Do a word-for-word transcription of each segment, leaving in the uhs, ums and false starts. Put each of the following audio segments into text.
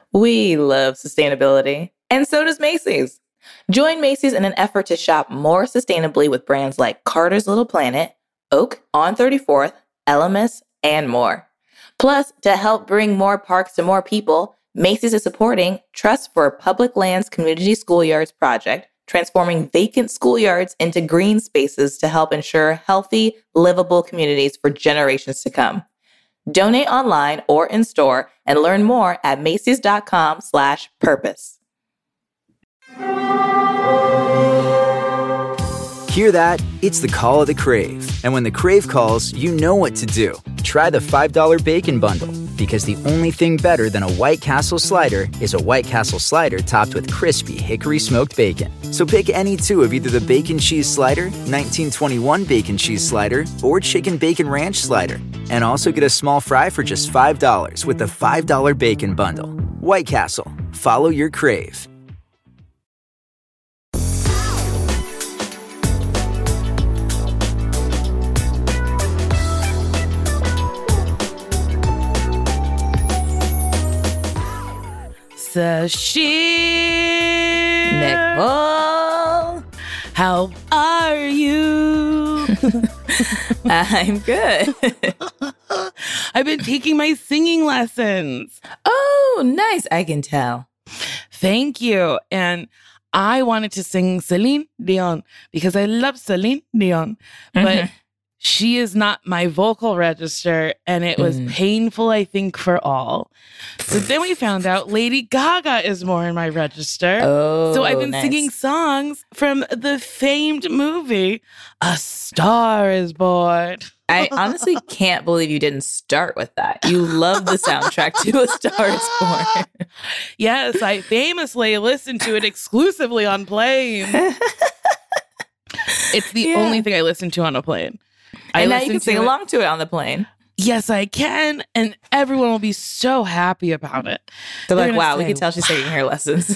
We love sustainability. And so does Macy's. Join Macy's in an effort to shop more sustainably with brands like Carter's Little Planet, Oak, On thirty-fourth, L M S, and more. Plus, to help bring more parks to more people, Macy's is supporting Trust for Public Lands Community Schoolyards project, transforming vacant schoolyards into green spaces to help ensure healthy, livable communities for generations to come. Donate online or in store and learn more at Macy's.com slash purpose. Hear that? It's the call of the Crave. And when the Crave calls, you know what to do. Try the five dollar Bacon Bundle, because the only thing better than a White Castle slider is a White Castle slider topped with crispy hickory smoked bacon. So pick any two of either the Bacon Cheese Slider, nineteen twenty-one Bacon Cheese Slider, or Chicken Bacon Ranch Slider. And also get a small fry for just five dollars with the five dollar Bacon Bundle. White Castle. Follow your Crave. Sashir Nicole, how are you? I'm good. I've been taking my singing lessons. Oh, nice. I can tell. Thank you. And I wanted to sing Celine Dion because I love Celine Dion, but Mm-hmm. she is not my vocal register, and it was Mm. painful, I think, for all. So then we found out Lady Gaga is more in my register. Oh, So I've been nice. singing songs from the famed movie A Star is Born. I honestly can't believe you didn't start with that. You love the soundtrack to A Star is Born. Yes, I famously listened to it exclusively on plane. It's the Yeah. only thing I listen to on a plane. I And now you listen can sing to it- along to it on the plane. Yes, I can. And everyone will be so happy about it. They're like, gonna wow, we say, can tell she's taking her lessons.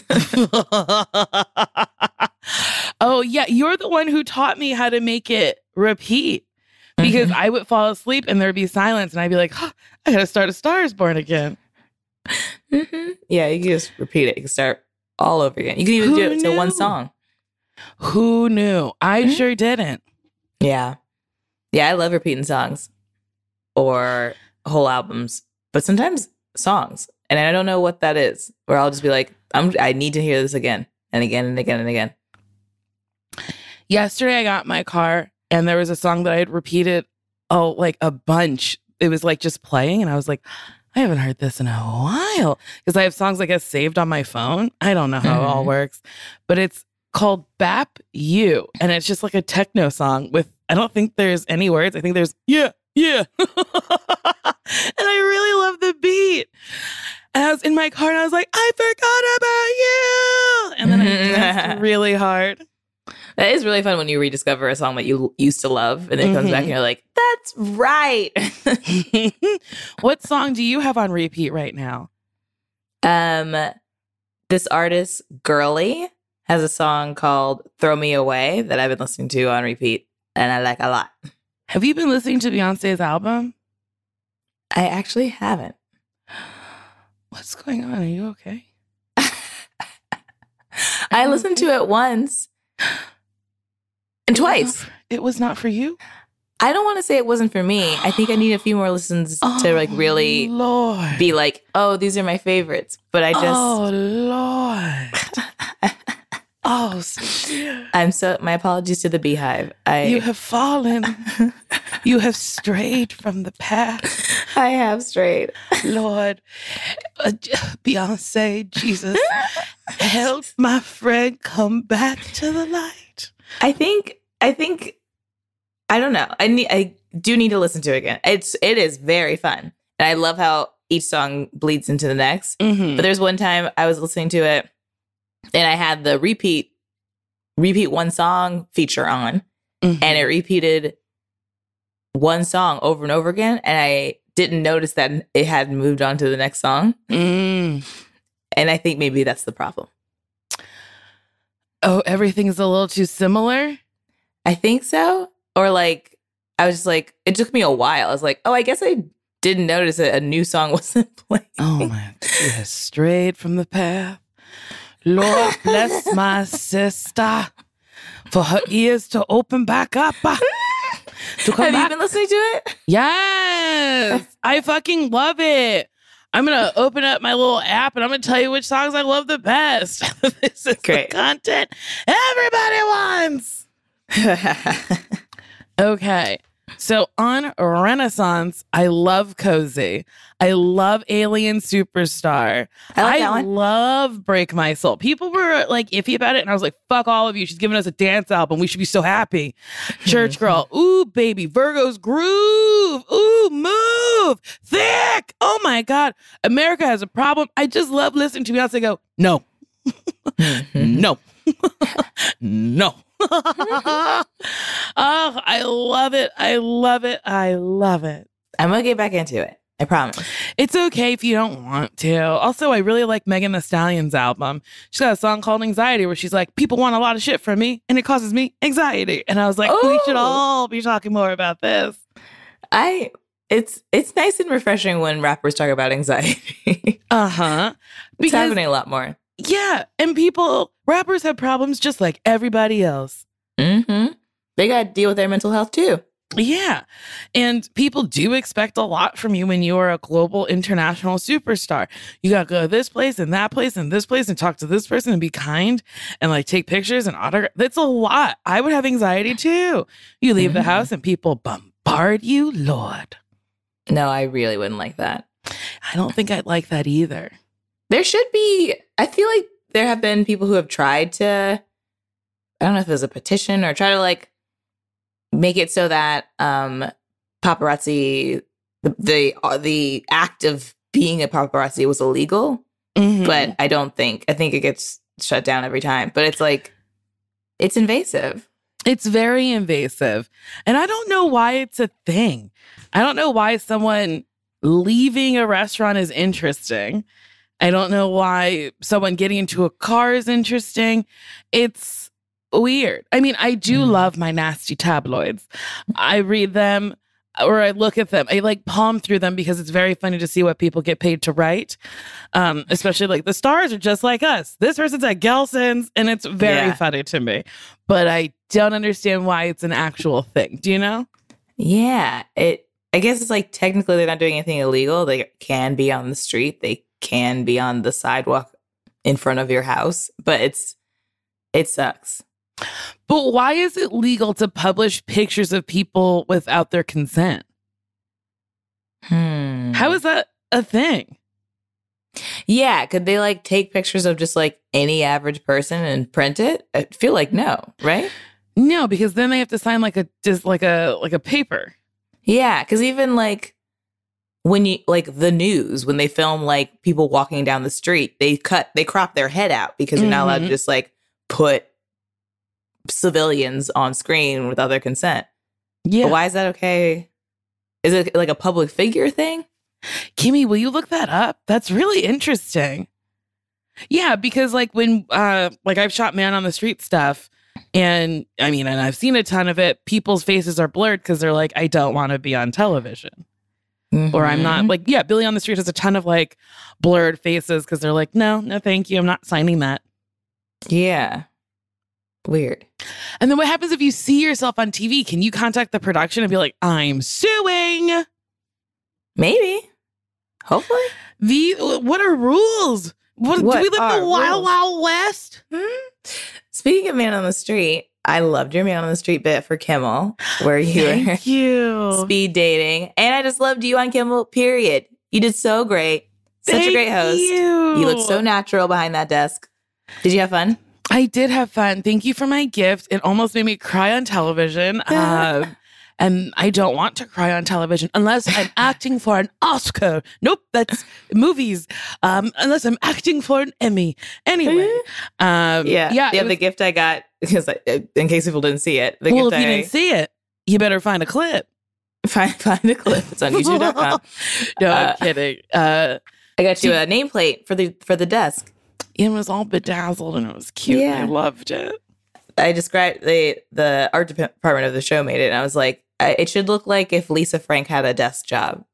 Oh, yeah. You're the one who taught me how to make it repeat, because Mhm. I would fall asleep and there'd be silence. And I'd be like, oh, I got to start A Star is Born again. hmm Yeah, you can just repeat it. You can start all over again. You can even Who do it to one knew? song. Who knew? I Mhm. sure didn't. Yeah. Yeah, I love repeating songs or whole albums, but sometimes songs. And I don't know what that is, where I'll just be like, I'm, I need to hear this again and again and again and again. Yesterday, I got in my car and there was a song that I had repeated, oh, like a bunch. It was like just playing. And I was like, I haven't heard this in a while, because I have songs like guess saved on my phone. I don't know how it all Mhm. works, but it's called Bap You. And it's just like a techno song with, I don't think there's any words. I think there's, yeah, yeah. And I really love the beat. And I was in my car and I was like, I forgot about you. And then I danced really hard. That is really fun when you rediscover a song that you used to love and it comes back and you're like, that's right. What song do you have on repeat right now? um, this artist, Girly, has a song called Throw Me Away that I've been listening to on repeat and I like a lot. Have you been listening to Beyonce's album? I actually haven't. What's going on? Are you okay? I listened to it once and twice. It was not for you? I don't want to say it wasn't for me. I think I need a few more listens to like really Lord. be like, oh, these are my favorites. But I just, Oh, Lord. Oh, shit. I'm so, my apologies to the Beehive. I, You have fallen. You have strayed from the path. I have strayed. Lord, uh, Beyonce, Jesus, help my friend come back to the light. I think, I think, I don't know. I need, I do need to listen to it again. It's, it is very fun. And I love how each song bleeds into the next. Mm-hmm. But there's one time I was listening to it and I had the repeat, repeat one song feature on Mm-hmm. and it repeated one song over and over again. And I didn't notice that it had moved on to the next song. Mm. And I think maybe that's the problem. Oh, everything's a little too similar? I think so. Or like, I was just like, it took me a while. I was like, oh, I guess I didn't notice that a new song wasn't playing. Oh my, she has strayed from the path. Lord bless my sister for her ears to open back up. uh, to come Have back. you been listening to it? Yes, I fucking love it. I'm going to open up my little app and I'm going to tell you which songs I love the best. This is Great. the content everybody wants. Okay. So on Renaissance, I love Cozy. I love Alien Superstar. I like that one. love Break My Soul. People were like iffy about it, and I was like, fuck all of you. She's giving us a dance album. We should be so happy. Church Girl. Ooh, baby. Virgo's Groove. Ooh, Move. Thick. Oh my God. America Has a Problem. I just love listening to Beyonce go, no. No. No. Oh, I love it. I love it. I love it. I'm going to get back into it. I promise. It's okay if you don't want to. Also, I really like Megan Thee Stallion's album. She's got a song called Anxiety where she's like, people want a lot of shit from me and it causes me anxiety. And I was like, Oh. we should all be talking more about this. I it's it's nice and refreshing when rappers talk about anxiety. Uh-huh. It's happening a lot more. Yeah. And people, rappers have problems just like everybody else. Mm-hmm. They got to deal with their mental health too. Yeah. And people do expect a lot from you when you are a global international superstar. You got to go to this place and that place and this place and talk to this person and be kind and like take pictures and autograph. That's a lot. I would have anxiety too. You leave Mm-hmm. the house and people bombard you, Lord. No, I really wouldn't like that. I don't think I'd like that either. There should be, I feel like there have been people who have tried to, I don't know if it was a petition or try to like make it so that um, paparazzi, the, the uh, the act of being a paparazzi was illegal. Mhm. But I don't think, I think it gets shut down every time. But it's like, it's invasive. It's very invasive. And I don't know why it's a thing. I don't know why someone leaving a restaurant is interesting. I don't know why someone getting into a car is interesting. It's weird. I mean, I do Mm. love my nasty tabloids. I read them or I look at them. I like palm through them because it's very funny to see what people get paid to write. Um, especially like the stars are just like us. This person's at Gelson's and it's very Yeah. funny to me. But I don't understand why it's an actual thing. Do you know? Yeah. It. I guess it's like technically they're not doing anything illegal. They can be on the street. They can be on the sidewalk in front of your house. But it's it sucks. But why is it legal to publish pictures of people without their consent? Hmm. How is that a thing? Yeah, could they like take pictures of just like any average person and print it? I feel like no, right? No, because then they have to sign like a just like a like a paper. Yeah, because even like when you like the news, when they film like people walking down the street, they cut they crop their head out because you're not allowed to Mhm. just like put civilians on screen without their consent. Yeah. But why is that okay? Is it like a public figure thing? Kimmy, will you look that up? That's really interesting. Yeah, because like when uh like I've shot man on the street stuff and I mean and I've seen a ton of it, people's faces are blurred because they're like, I don't want to be on television. Or I'm not like, yeah, Billy on the Street has a ton of like blurred faces because they're like, no, no, thank you. I'm not signing that. Yeah. Weird. And then what happens if you see yourself on T V? Can you contact the production and be like, I'm suing? Maybe. Hopefully. The what are rules? What, What do we live in are the wild, rules? wild west? Speaking of Man on the Street, I loved your Man on the Street bit for Kimmel, where you were Thank you. speed dating. And I just loved you on Kimmel, period. You did so great. Such Thank a great host. You. You looked so natural behind that desk. Did you have fun? I did have fun. Thank you for my gift. It almost made me cry on television. Uh, and I don't want to cry on television unless I'm acting for an Oscar. Nope, that's movies. Um, unless I'm acting for an Emmy. Anyway. Um, Yeah. yeah. Yeah, it was- the gift I got, because I, in case people didn't see it, the well, gift if you I didn't see it, you better find a clip. find, find a clip. It's on YouTube dot com. No, Uh, I'm kidding. Uh, I got you a nameplate for the for the desk. it was all bedazzled and it was cute. Yeah. I loved it. I described the the art department of the show made it, and I was like, I, it should look like if Lisa Frank had a desk job.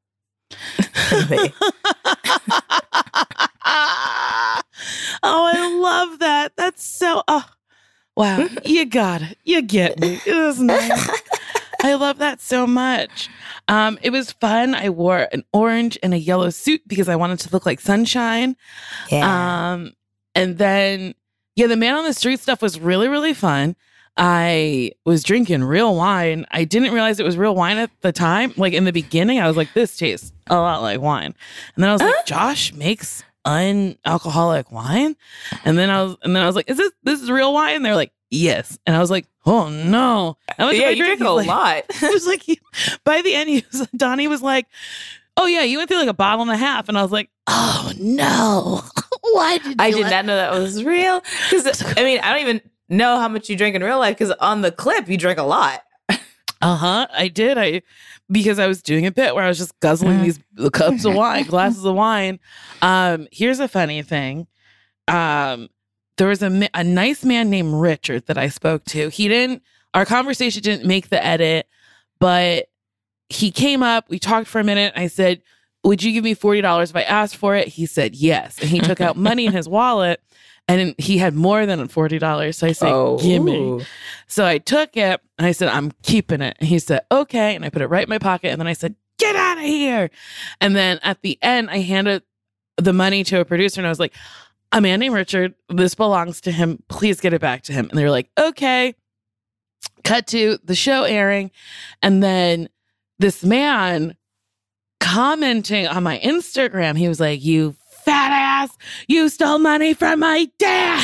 Oh, I love that. That's so, oh, wow. You got it. You get me. It was nice. I love that so much. Um, it was fun. I wore an orange and a yellow suit because I wanted to look like sunshine. Yeah. Um, and then, yeah, the man on the street stuff was really, really fun. I was drinking real wine. I didn't realize it was real wine at the time. Like in the beginning, I was like, this tastes a lot like wine. And then I was like, Josh makes unalcoholic wine. And then I was, and then I was like, is this, this is real wine? And they're like, yes. And I was like, oh no. How much yeah, I you drink? drink a Like, lot. it was like, by the end, he was, Donnie was like, oh yeah, you went through like a bottle and a half. And I was like, oh no. Why did you I did let- not know that was real. Because, I mean, I don't even know how much you drink in real life because on the clip, you drink a lot. Uh-huh. I did. I because I was doing a bit where I was just guzzling Mm. these cups of wine, glasses of wine. Um, here's a funny thing. Um, there was a, ma- a nice man named Richard that I spoke to. He didn't, our conversation didn't make the edit, but he came up, we talked for a minute. I said, would you give me forty dollars if I asked for it? He said yes. And he took out money in his wallet and he had more than forty dollars. So I said, Oh. gimme. So I took it and I said, I'm keeping it. And he said, okay. And I put it right in my pocket. And then I said, get out of here. And then at the end, I handed the money to a producer and I was like, a man named Richard, this belongs to him. Please get it back to him. And they were like, okay. Cut to the show airing. And then this man commenting on my Instagram, he was like, you fat ass, you stole money from my dad.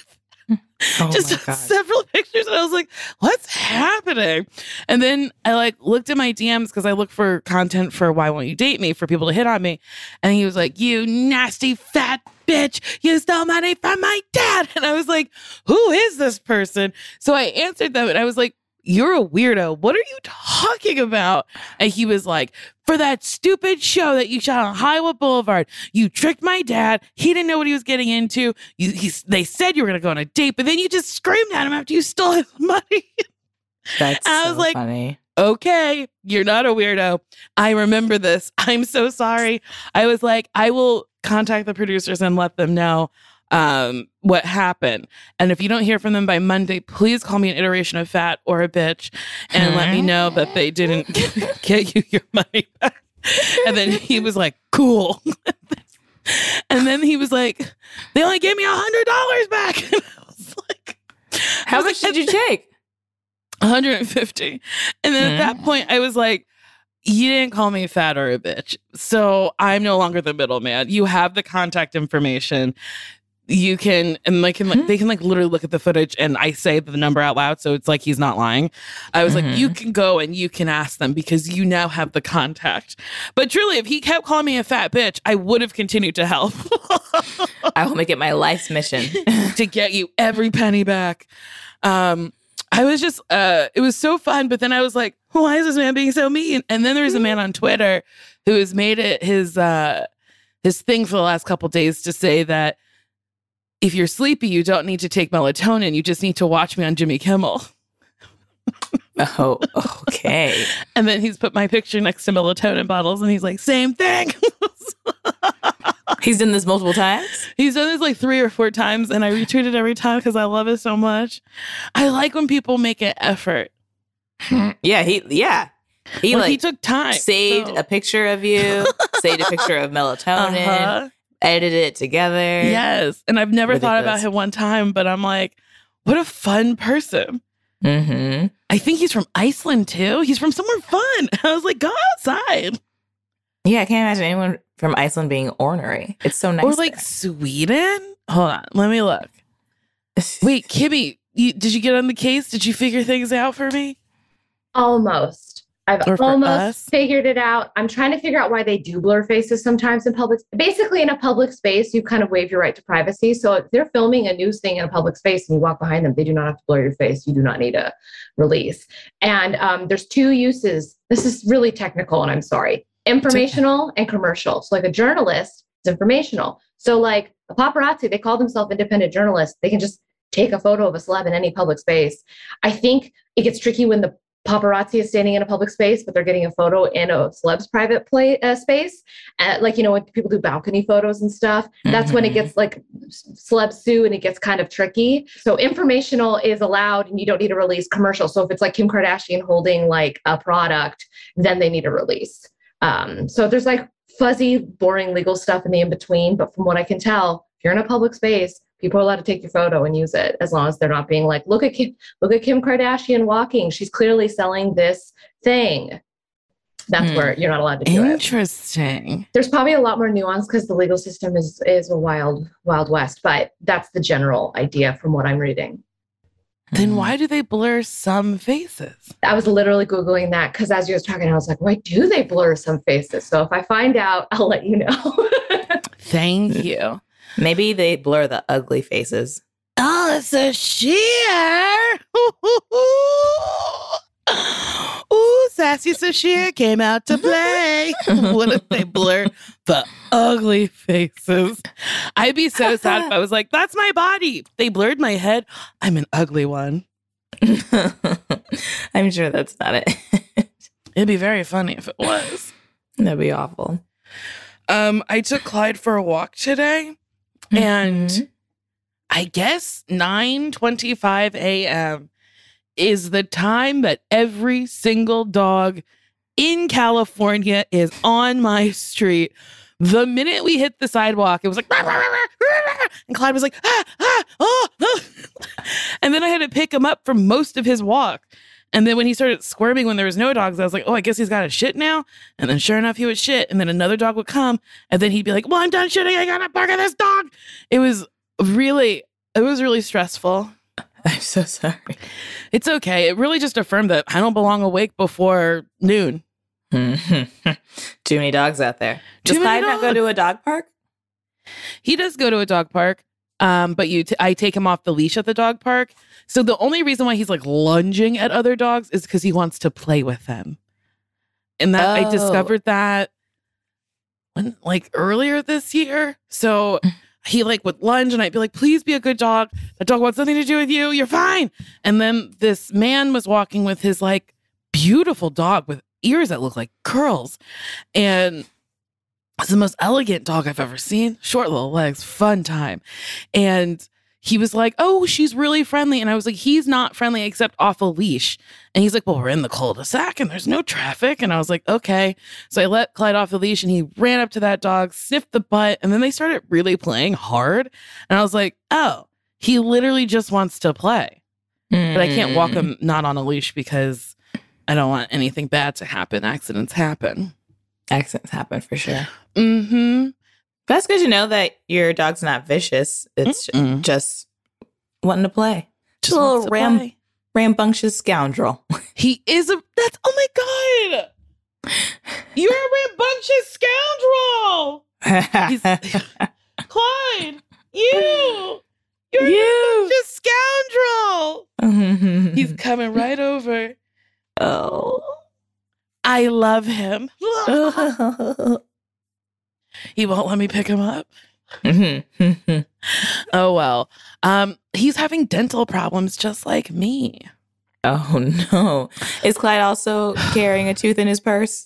Oh Just my God. several pictures. And I was like, what's happening? And then I like looked at my D Ms because I look for content for Why Won't You Date Me for people to hit on me. And he was like, you nasty fat bitch, you stole money from my dad. And I was like, who is this person? So I answered them and I was like, you're a weirdo. What are you talking about? And he was like, for that stupid show that you shot on Highwood Boulevard, you tricked my dad. He didn't know what he was getting into. You, he, they said you were going to go on a date, but then you just screamed at him after you stole his money. That's I so was like, funny. Okay, you're not a weirdo. I remember this. I'm so sorry. I was like, I will contact the producers and let them know um, what happened. And if you don't hear from them by Monday, please call me an iteration of fat or a bitch and let me know that they didn't get you your money back. And then he was like, cool. And then he was like, they only gave me a hundred dollars back. And I was like, How I was much like, did you take? one hundred fifty. And then at that point, I was like, you didn't call me fat or a bitch. So I'm no longer the middleman. You have the contact information. You can, and like, can, like, they can like literally look at the footage and I say the number out loud. So it's like, he's not lying. I was Mhm. like, you can go and you can ask them because you now have the contact. But truly, if he kept calling me a fat bitch, I would have continued to help. I will make it my life's mission. To get you every penny back. Um, I was just, uh, it was so fun. But then I was like, why is this man being so mean? And then there's a man on Twitter who has made it his, uh, his thing for the last couple days to say that if you're sleepy, you don't need to take melatonin. You just need to watch me on Jimmy Kimmel. Oh, okay. And then he's put my picture next to melatonin bottles and he's like, same thing. He's done this multiple times? He's done this like three or four times and I retweet it every time because I love it so much. I like when people make an effort. Yeah, he, yeah. He Like, like he took time. saved so- a picture of you, saved a picture of melatonin, Uh-huh. edited it together. Yes. And I've never thought about Ridiculous. him one time, but I'm like, what a fun person. Mm-hmm. I think he's from Iceland too. He's from somewhere fun. I was like, go outside. Yeah, I can't imagine anyone from Iceland being ornery. It's so nice. Or like Sweden. Hold on. Let me look. Wait, Kimmy, you, did you get on the case? Did you figure things out for me? Almost. I've Or for almost us? figured it out. I'm trying to figure out why they do blur faces sometimes in public. Basically, in a public space, you kind of waive your right to privacy. So if they're filming a news thing in a public space and you walk behind them, they do not have to blur your face. You do not need a release. And um, there's two uses. This is really technical, and I'm sorry. Informational and commercial. So like a journalist is informational. So like a paparazzi, they call themselves independent journalists. They can just take a photo of a celeb in any public space. I think it gets tricky when the paparazzi is standing in a public space, but they're getting a photo in a celeb's private play uh, space. Uh, like, you know, when people do balcony photos and stuff, that's mm-hmm. when it gets like celeb sue and it gets kind of tricky. So informational is allowed and you don't need to release commercial. So if it's like Kim Kardashian holding like a product, then they need a release. Um, so there's like fuzzy, boring legal stuff in the in-between. But from what I can tell, if you're in a public space, people are allowed to take your photo and use it as long as they're not being like, look at Kim, look at Kim Kardashian walking. She's clearly selling this thing. That's hmm. where you're not allowed to do Interesting. it. Interesting. There's probably a lot more nuance because the legal system is is a wild, wild west, but that's the general idea from what I'm reading. Then why do they blur some faces? I was literally Googling that because as you was talking, I was like, why do they blur some faces? So if I find out, I'll let you know. Thank you. Maybe they blur the ugly faces. Oh, it's a sheer. Ooh, Sassy Sashir came out to play. What if they blur the ugly faces? I'd be so sad if I was like, that's my body. They blurred my head. I'm an ugly one. I'm sure that's not it. It'd be very funny if it was. That'd be awful. Um, I took Clyde for a walk today. And mm-hmm. I guess nine twenty-five a.m. is the time that every single dog in California is on my street. The minute we hit the sidewalk, it was like, rah, rah, rah, rah, and Clyde was like, ah, ah, oh, oh. And then I had to pick him up for most of his walk. And then when he started squirming when there was no dogs, I was like, oh, I guess he's got to shit now. And then sure enough, he would shit. And then another dog would come. And then he'd be like, well, I'm done shitting. I got to bark at this dog. It was really, it was really stressful. I'm so sorry. It's okay. It really just affirmed that I don't belong awake before noon. Too many dogs out there. Does Clyde not go to a dog park? He does go to a dog park. Um, but you, t- I take him off the leash at the dog park. So the only reason why he's like lunging at other dogs is because he wants to play with them. And that oh. I discovered that when like earlier this year. So he like would lunge and I'd be like, please be a good dog. That dog wants nothing to do with you. You're fine. And then this man was walking with his like beautiful dog with ears that look like curls. And it's the most elegant dog I've ever seen. Short little legs, fun time. And he was like, oh, she's really friendly. And I was like, he's not friendly except off a leash. And he's like, well, we're in the cul-de-sac and there's no traffic. And I was like, okay. So I let Clyde off the leash and he ran up to that dog, sniffed the butt. And then they started really playing hard. And I was like, oh, he literally just wants to play. Mm. But I can't walk him not on a leash because I don't want anything bad to happen. Accidents happen. Accidents happen for sure. Mm-hmm. But that's good to know that your dog's not vicious. It's Mm-mm. just wanting to play. Just, just a little ram- play. rambunctious scoundrel. He is a... That's... Oh my God! You're a rambunctious scoundrel! He's, Clyde! You! You're you. a rambunctious scoundrel! He's coming right over. Oh... I love him. He won't let me pick him up. Oh, well. Um, he's having dental problems just like me. Oh, no. Is Clyde also carrying a tooth in his purse?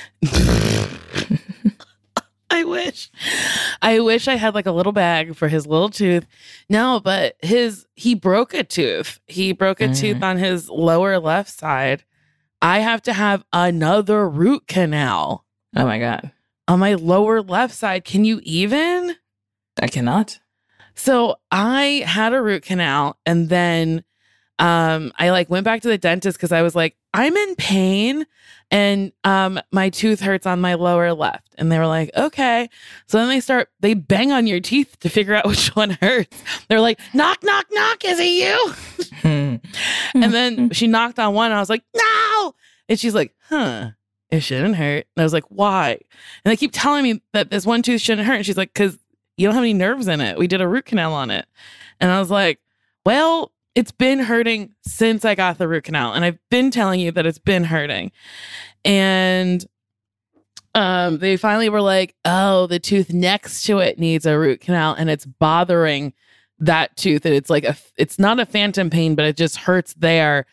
I wish. I wish I had like a little bag for his little tooth. No, but his he broke a tooth. He broke a mm. tooth on his lower left side. I have to have another root canal. Oh my God. On my lower left side. Can you even? I cannot. So I had a root canal and then um, I like went back to the dentist because I was like, I'm in pain and um, my tooth hurts on my lower left. And they were like, okay. So then they start, they bang on your teeth to figure out which one hurts. They're like, knock, knock, knock. Is it you? And then she knocked on one and I was like, no. And she's like, huh, it shouldn't hurt. And I was like, why? And they keep telling me that this one tooth shouldn't hurt. And she's like, because you don't have any nerves in it. We did a root canal on it. And I was like, well, it's been hurting since I got the root canal. And I've been telling you that it's been hurting. And um, they finally were like, oh, the tooth next to it needs a root canal and it's bothering that tooth. And it's like, a, it's not a phantom pain, but it just hurts there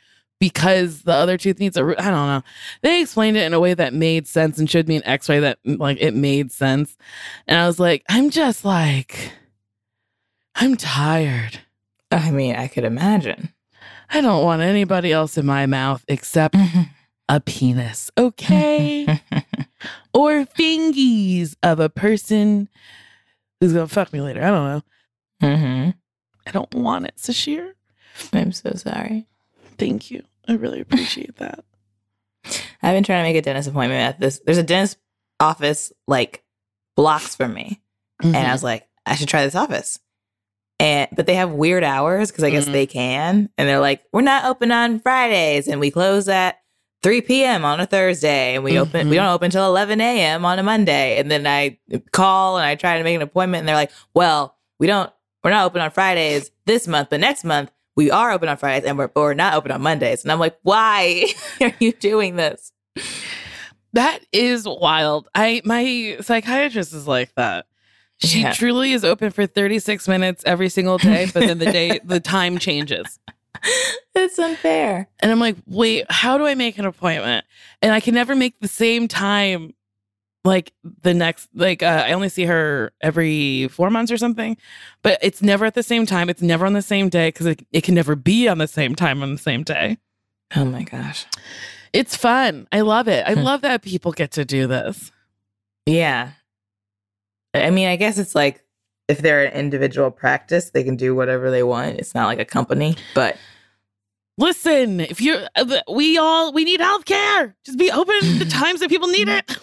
because the other tooth needs a, I don't know. They explained it in a way that made sense and showed me an x-ray that like it made sense. And I was like, I'm just like, I'm tired. I mean, I could imagine. I don't want anybody else in my mouth except a penis, okay? Or fingies of a person who's gonna fuck me later. I don't know. Mm-hmm. I don't want it, Sashir. I'm so sorry. Thank you. I really appreciate that. I've been trying to make a dentist appointment at this. There's a dentist office like blocks from me. Mm-hmm. And I was like, I should try this office. And but they have weird hours because I guess Mm-hmm. they can. And they're like, we're not open on Fridays and we close at three p.m. on a Thursday. And we open Mm-hmm. we don't open until eleven a.m. on a Monday. And then I call and I try to make an appointment and they're like, well, we don't we're not open on Fridays this month, but next month we are open on Fridays and we're, we're not open on Mondays. And I'm like, why are you doing this? That is wild. I my psychiatrist is like that. She Yeah. truly is open for thirty-six minutes every single day, but then the day the time changes. It's unfair. And I'm like, wait, how do I make an appointment? And I can never make the same time. Like the next, like uh, I only see her every four months or something, but it's never at the same time. It's never on the same day because it, it can never be on the same time on the same day. Oh my gosh. It's fun. I love it. I love that people get to do this. Yeah. I mean, I guess it's like if they're an individual practice, they can do whatever they want. It's not like a company, but Listen, if you're, we all, we need healthcare. Just be open the times that people need it.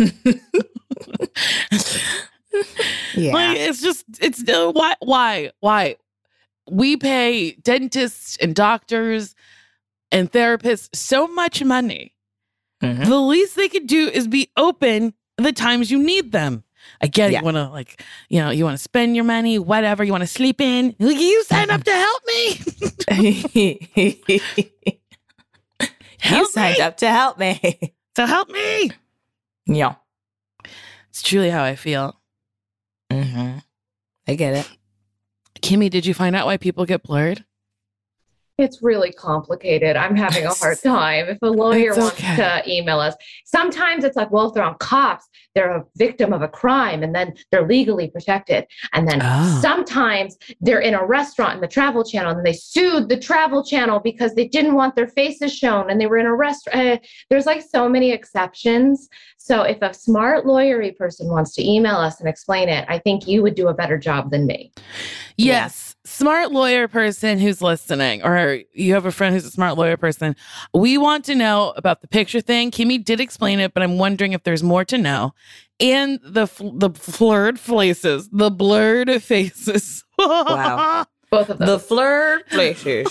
yeah. Like, it's just, it's, uh, why, why, why? We pay dentists and doctors and therapists so much money. Mhm. The least they could do is be open the times you need them. Again, Yeah. you want to like, you know, you want to spend your money, whatever, you want to sleep in. You sign up to help me. you Help signed me. up to help me. So help me. Yeah. It's truly how I feel. Mm-hmm. I get it. Kimmy, did you find out why people get blurred? It's really complicated. I'm having a hard time. If a lawyer It's wants okay. to email us, sometimes it's like, well, if they're on cops, they're a victim of a crime and then they're legally protected. And then Oh. sometimes they're in a restaurant in the Travel Channel and they sued the Travel Channel because they didn't want their faces shown and they were in a restaurant. Uh, there's like so many exceptions. So if a smart lawyery person wants to email us and explain it, I think you would do a better job than me. Yes. Smart lawyer person who's listening, or you have a friend who's a smart lawyer person. We want to know about the picture thing. Kimmy did explain it, but I'm wondering if there's more to know. And the fl- the blurred faces, the blurred faces. Wow. Both of them. The flirt places.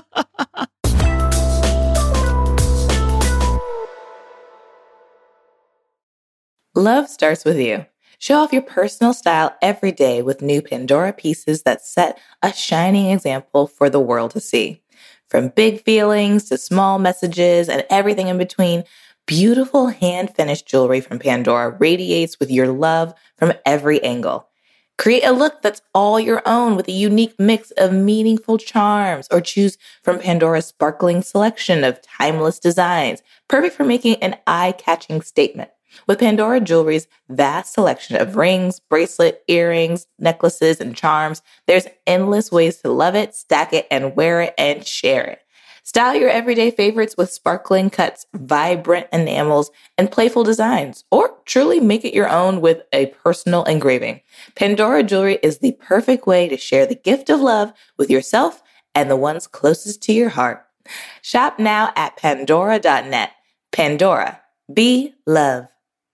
Love starts with you. Show off your personal style every day with new Pandora pieces that set a shining example for the world to see. From big feelings to small messages and everything in between, beautiful hand-finished jewelry from Pandora radiates with your love from every angle. Create a look that's all your own with a unique mix of meaningful charms, or choose from Pandora's sparkling selection of timeless designs, perfect for making an eye-catching statement. With Pandora Jewelry's vast selection of rings, bracelet, earrings, necklaces, and charms, there's endless ways to love it, stack it, and wear it and share it. Style your everyday favorites with sparkling cuts, vibrant enamels, and playful designs, or truly make it your own with a personal engraving. Pandora Jewelry is the perfect way to share the gift of love with yourself and the ones closest to your heart. Shop now at pandora dot net. Pandora. Be love.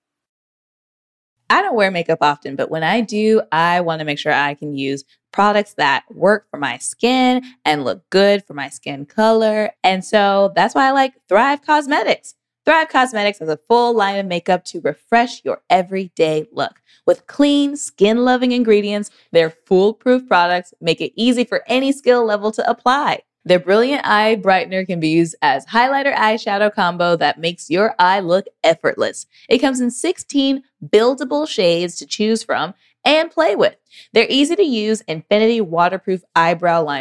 I don't wear makeup often, but when I do, I want to make sure I can use products that work for my skin and look good for my skin color. And so that's why I like Thrive Causemetics. Thrive Causemetics has a full line of makeup to refresh your everyday look. With clean, skin-loving ingredients, their foolproof products make it easy for any skill level to apply. Their Brilliant Eye Brightener can be used as highlighter eyeshadow combo that makes your eye look effortless. It comes in sixteen buildable shades to choose from and play with. Their easy-to-use Infinity Waterproof Eyebrow Liner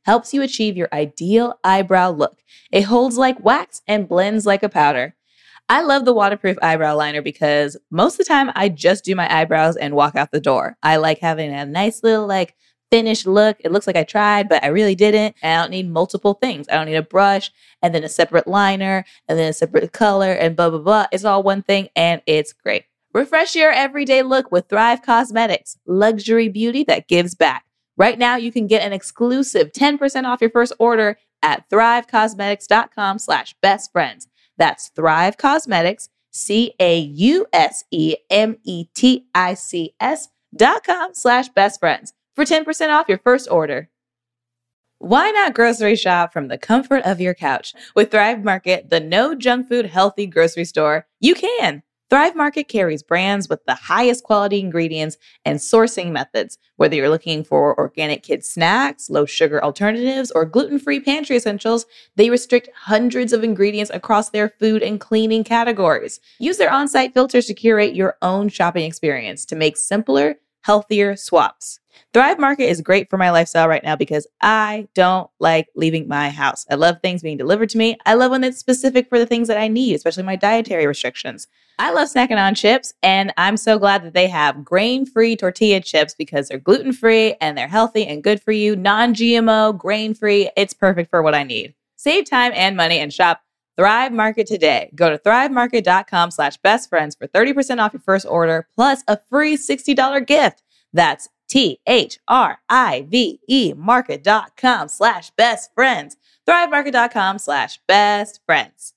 helps you achieve your ideal eyebrow look. It holds like wax and blends like a powder. I love the waterproof eyebrow liner because most of the time I just do my eyebrows and walk out the door. I like having a nice little like finished look. It looks like I tried, but I really didn't. And I don't need multiple things. I don't need a brush and then a separate liner and then a separate color and blah, blah, blah. It's all one thing and it's great. Refresh your everyday look with Thrive Cosmetics, luxury beauty that gives back. Right now, you can get an exclusive ten percent off your first order at thrivecosmetics.com slash best friends. That's Thrive Cosmetics, C A U S E M E T I C S dot com slash best friends for ten percent off your first order. Why not grocery shop from the comfort of your couch? With Thrive Market, the no junk food healthy grocery store, you can. Thrive Market carries brands with the highest quality ingredients and sourcing methods. Whether you're looking for organic kids snacks, low sugar alternatives, or gluten-free pantry essentials, they restrict hundreds of ingredients across their food and cleaning categories. Use their on-site filters to curate your own shopping experience to make simpler, healthier swaps. Thrive Market is great for my lifestyle right now because I don't like leaving my house. I love things being delivered to me. I love when it's specific for the things that I need, especially my dietary restrictions. I love snacking on chips, and I'm so glad that they have grain-free tortilla chips because they're gluten-free and they're healthy and good for you, non-G M O, grain-free. It's perfect for what I need. Save time and money and shop Thrive Market today. Go to thrivemarket.com slash best friends for thirty percent off your first order plus a free sixty dollars gift. That's T-H-R-I-V-E market.com slash best friends. Thrivemarket.com slash best friends.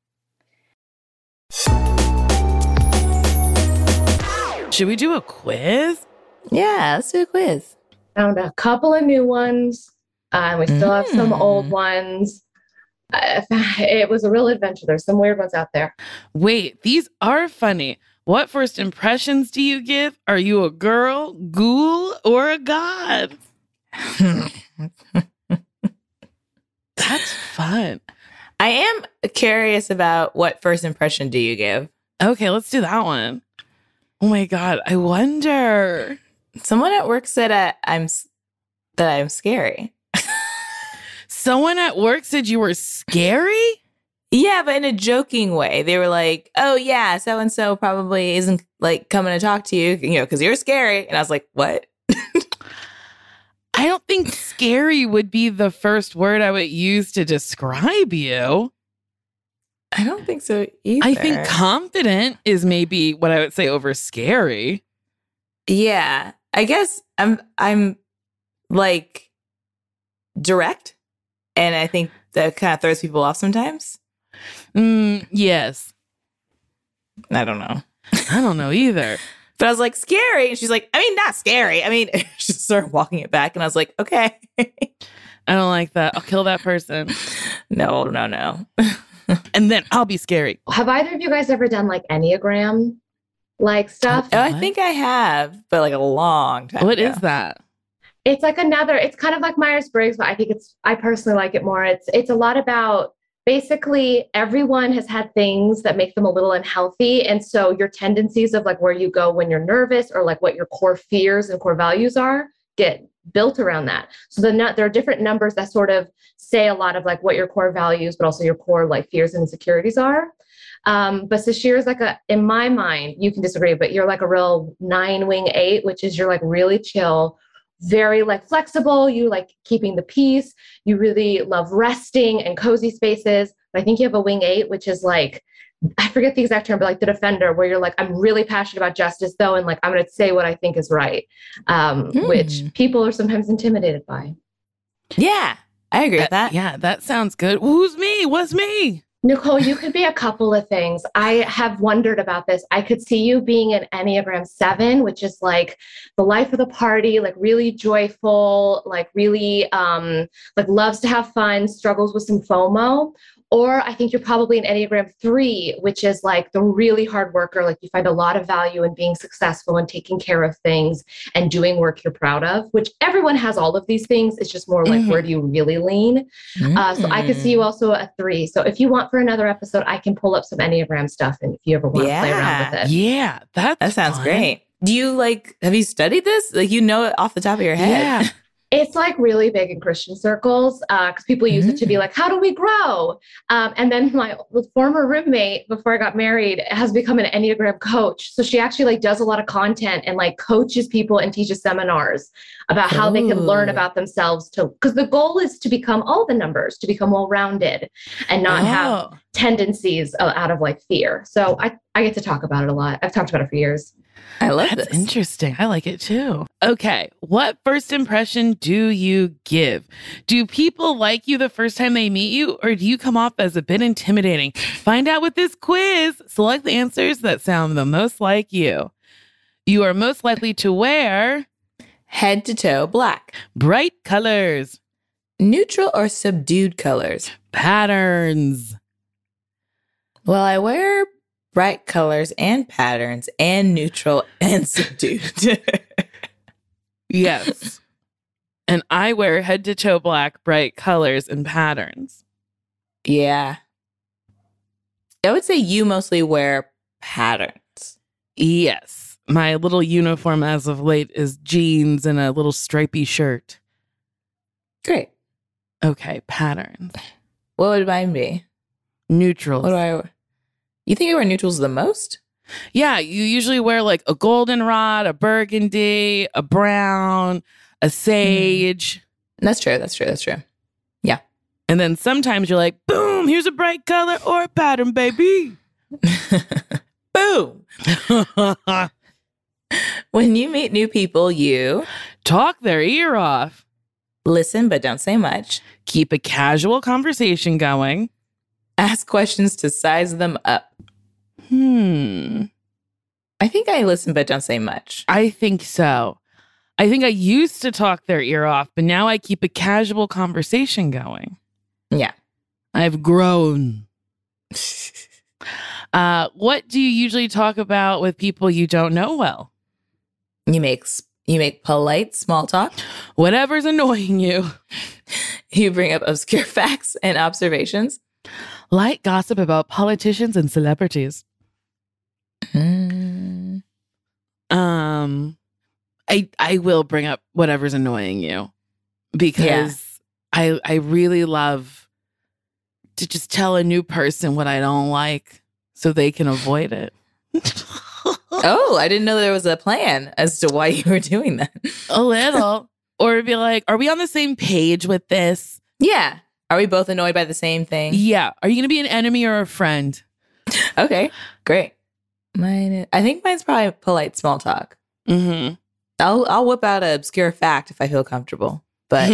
Should we do a quiz? Yeah, let's do a quiz. Found a couple of new ones. Uh, we still have some old ones. Uh, it was a real adventure. There's some weird ones out there. Wait, these are funny. What first impressions do you give? Are you a girl, ghoul, or a god? That's fun. I am curious about what first impression do you give? Okay, let's do that one. Oh my God, I wonder. Someone at work said uh, I'm that I'm scary. Someone at work said you were scary? Yeah, but in a joking way. They were like, oh yeah, so-and-so probably isn't like coming to talk to you, you know, because you're scary. And I was like, what? I don't think scary would be the first word I would use to describe you. I don't think so either. I think confident is maybe what I would say over scary. Yeah, I guess I'm I'm like direct, and I think that kind of throws people off sometimes. Mm, yes. I don't know. I don't know either. But I was like, scary. And she's like, I mean, not scary. I mean, she started walking it back. And I was like, okay. I don't like that. I'll kill that person. No, no, no. And then I'll be scary. Have either of you guys ever done like Enneagram like stuff? Oh, I think I have, but like a long time What ago. is that? It's like another, it's kind of like Myers-Briggs, but I think it's, I personally like it more. It's, it's a lot about basically everyone has had things that make them a little unhealthy. And so your tendencies of like where you go when you're nervous or like what your core fears and core values are get built around that. So the nut, there are different numbers that sort of say a lot of like what your core values, but also your core like fears and insecurities are. Um, but Sashir is like a, in my mind, you can disagree, but you're like a real nine wing eight, which is you're like really chill, very like flexible. You like keeping the peace. You really love resting and cozy spaces. But I think you have a wing eight, which is like, I forget the exact term, but like the defender, where you're like, I'm really passionate about justice though. And like, I'm going to say what I think is right, um, Hmm. which people are sometimes intimidated by. Yeah, I agree with that. Yeah, that sounds good. Who's me? What's me? Nicole, you could be a couple of things. I have wondered about this. I could see you being an Enneagram seven, which is like the life of the party, like really joyful, like really um, like loves to have fun, struggles with some FOMO. Or I think you're probably an Enneagram three, which is like the really hard worker. Like you find a lot of value in being successful and taking care of things and doing work you're proud of, which everyone has all of these things. It's just more like, Mhm. where do you really lean? Uh, so I could see you also a three. So if you want for another episode, I can pull up some Enneagram stuff. And if you ever want to play around with it. Yeah, that's That sounds fun. great. Do you like, have you studied this? Like, you know it off the top of your head? Yeah. It's like really big in Christian circles because uh, people use mm. it to be like, how do we grow? Um, and then my former roommate, before I got married, has become an Enneagram coach. So she actually like does a lot of content and like coaches people and teaches seminars about how Ooh. They can learn about themselves to, because the goal is to become all the numbers, to become well-rounded and not oh. have tendencies out of like fear. So I, I get to talk about it a lot. I've talked about it for years. I love That's this. Interesting. I like it too. Okay. What first impression do you give? Do people like you the first time they meet you, or do you come off as a bit intimidating? Find out with this quiz. Select the answers that sound the most like you. You are most likely to wear head to toe black, bright colors, neutral or subdued colors, patterns. Well, I wear bright colors and patterns and neutral and subdued. Yes. And I wear head to toe black, bright colors and patterns. Yeah. I would say you mostly wear patterns. Yes. My little uniform as of late is jeans and a little stripy shirt. Great. Okay, patterns. What would mine be? Neutrals. What do I wear? You think you wear neutrals the most? Yeah, you usually wear like a goldenrod, a burgundy, a brown, a sage. Mm. That's true. That's true. That's true. Yeah. And then sometimes you're like, boom, here's a bright color or a pattern, baby. Boom. When you meet new people, you talk their ear off. Listen, but don't say much. Keep a casual conversation going. Ask questions to size them up. Hmm. I think I listen, but don't say much. I think so. I think I used to talk their ear off, but now I keep a casual conversation going. Yeah. I've grown. uh, what do you usually talk about with people you don't know well? You make you make polite small talk. Whatever's annoying you. You bring up obscure facts and observations. Light gossip about politicians and celebrities. Mm. Um, I I will bring up whatever's annoying you because yeah. I I really love to just tell a new person what I don't like so they can avoid it. Oh, I didn't know there was a plan as to why you were doing that. A little. Or be like, are we on the same page with this? Yeah. Are we both annoyed by the same thing? Yeah. Are you going to be an enemy or a friend? Okay, great. Mine, I think mine's probably polite small talk. Mm-hmm. I'll I'll whip out an obscure fact if I feel comfortable, but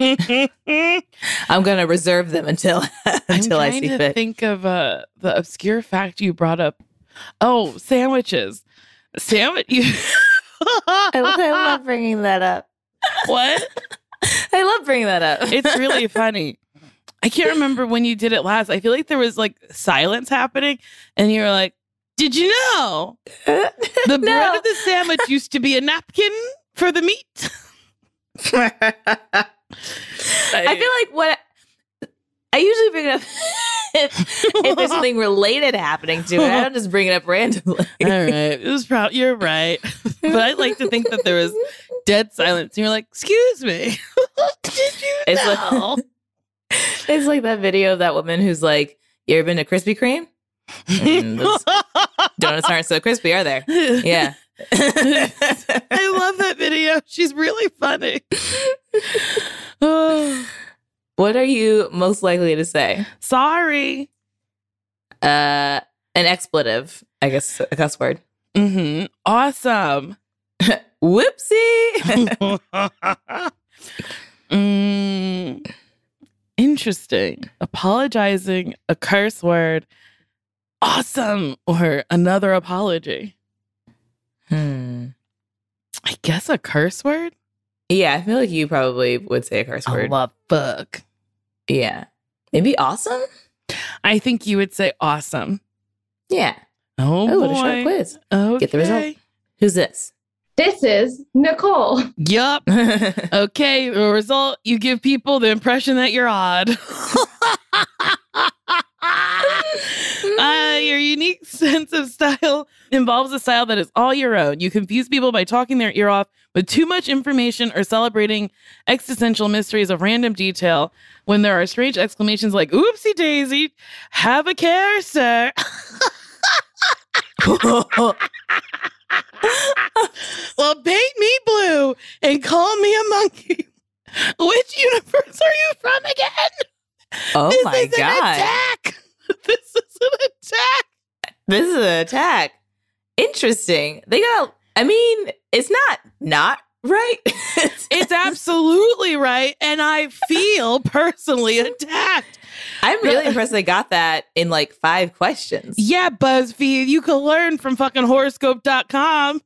I'm gonna reserve them until until I see fit. I'm trying fit. to think of uh, the obscure fact you brought up. Oh, sandwiches. Sandwich. You- I, I love bringing that up. What? I love bringing that up. It's really funny. I can't remember when you did it last. I feel like there was like silence happening, and you were like, "Did you know the no. bread of the sandwich used to be a napkin for the meat?" I, I feel like what I usually bring it up if, if there's something related happening to it. I don't just bring it up randomly. All right, it was probably you're right, but I like to think that there was dead silence, and you're like, "Excuse me, did you it's know?" Like, it's like that video of that woman who's like, "You ever been to Krispy Kreme? Mm, those donuts aren't so crispy, are they?" Yeah. I love that video. She's really funny. Oh. What are you most likely to say? Sorry. Uh, an expletive, I guess, a cuss word. Mm-hmm. Awesome. Whoopsie. mm, interesting. Apologizing, a curse word. Awesome. Or another apology. Hmm. I guess a curse word? Yeah, I feel like you probably would say a curse I word. love fuck. Yeah. Maybe awesome? I think you would say awesome. Yeah. Oh, oh boy. What a short quiz. Okay. Get the result. Who's this? This is Nicole. Yup. Okay, the result, you give people the impression that you're odd. Uh, your unique sense of style involves a style that is all your own. You confuse people by talking their ear off with too much information or celebrating existential mysteries of random detail when there are strange exclamations like, oopsie daisy, have a care, sir. Well, paint me blue and call me a monkey. Which universe are you from again? Oh this my is God. An attack. This is an attack. This is an attack. Interesting. They got, I mean, it's not not right. It's absolutely right. And I feel personally attacked. I'm really impressed they got that in like five questions. Yeah, BuzzFeed, you can learn from fucking horoscope dot com.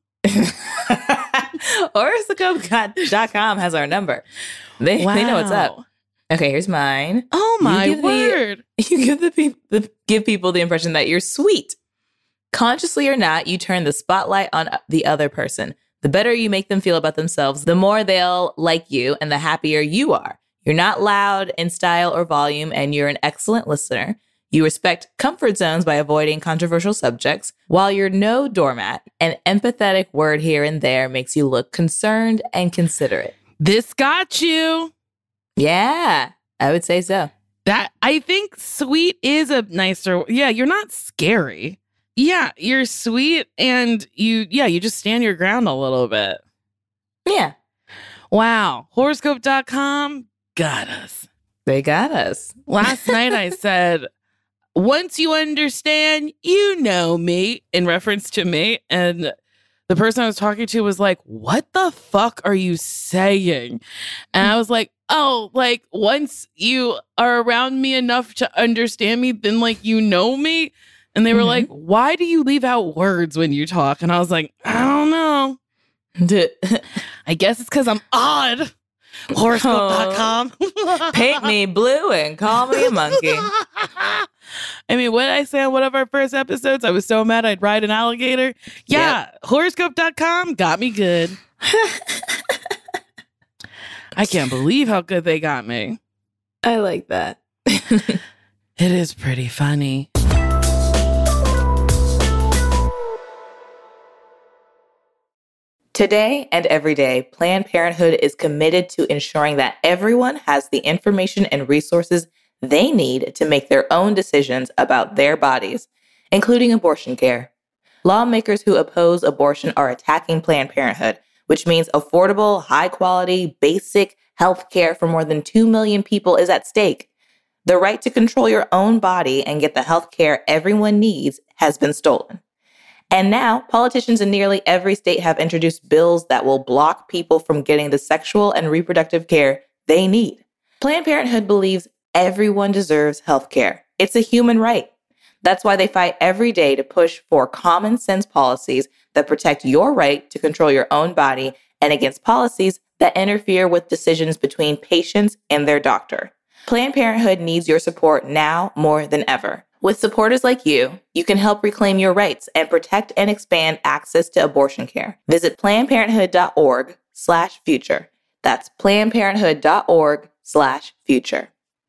horoscope dot com has our number. They, wow. they know what's up. Okay, here's mine. Oh my you word. The, you give the, pe- the give people the impression that you're sweet. Consciously or not, you turn the spotlight on the other person. The better you make them feel about themselves, the more they'll like you and the happier you are. You're not loud in style or volume, and you're an excellent listener. You respect comfort zones by avoiding controversial subjects. While you're no doormat, an empathetic word here and there makes you look concerned and considerate. This got you. Yeah, I would say so. That I think sweet is a nicer. Yeah, you're not scary. Yeah, you're sweet and you, yeah, you just stand your ground a little bit. Yeah. Wow. horoscope dot com got us. They got us. Last night I said, once you understand, you know me, in reference to me. And the person I was talking to was like, what the fuck are you saying? And I was like, oh, like once you are around me enough to understand me, then like you know me. And they were mm-hmm. like, why do you leave out words when you talk? And I was like, I don't know. I guess it's because I'm odd. horoscope dot com. Oh, paint me blue and call me a monkey. I mean, what did I say on one of our first episodes? I was so mad I'd ride an alligator. Yeah, yep. horoscope dot com got me good. I can't believe how good they got me. I like that. It is pretty funny. Today and every day, Planned Parenthood is committed to ensuring that everyone has the information and resources they need to make their own decisions about their bodies, including abortion care. Lawmakers who oppose abortion are attacking Planned Parenthood, which means affordable, high-quality, basic health care for more than two million people is at stake. The right to control your own body and get the health care everyone needs has been stolen. And now, politicians in nearly every state have introduced bills that will block people from getting the sexual and reproductive care they need. Planned Parenthood believes everyone deserves health care. It's a human right. That's why they fight every day to push for common sense policies that protect your right to control your own body and against policies that interfere with decisions between patients and their doctor. Planned Parenthood needs your support now more than ever. With supporters like you, you can help reclaim your rights and protect and expand access to abortion care. Visit plannedparenthood.org slash future. That's plannedparenthood.org slash future.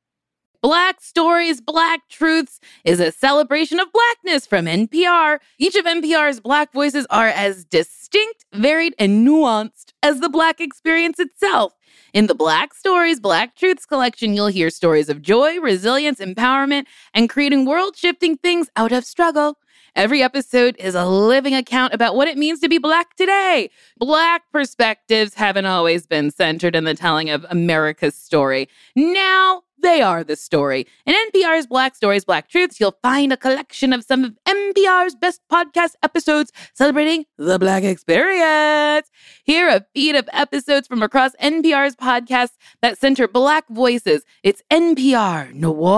Black Stories, Black Truths is a celebration of Blackness from N P R. Each of N P R's Black voices are as distinct, varied, and nuanced as the Black experience itself. In the Black Stories, Black Truths collection, you'll hear stories of joy, resilience, empowerment, and creating world-shifting things out of struggle. Every episode is a living account about what it means to be Black today. Black perspectives haven't always been centered in the telling of America's story. Now, they are the story. In N P R's Black Stories, Black Truths, you'll find a collection of some of N P R's best podcast episodes celebrating the Black experience. Hear a feed of episodes from across N P R's podcasts that center Black voices. It's N P R